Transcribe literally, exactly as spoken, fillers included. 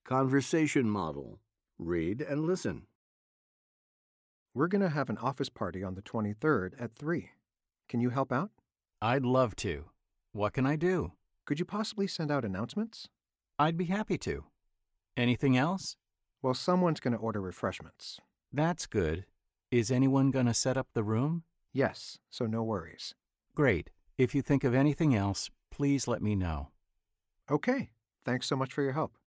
Conversation model. Read and listen. We're going to have an office party on the twenty-third at three. Can you help out? I'd love to. What can I do? Could you possibly send out announcements? I'd be happy to. Anything else? Well, someone's going to order refreshments. That's good. Is anyone going to set up the room? Yes, so no worries. Great. If you think of anything else, please let me know. Okay. Thanks so much for your help.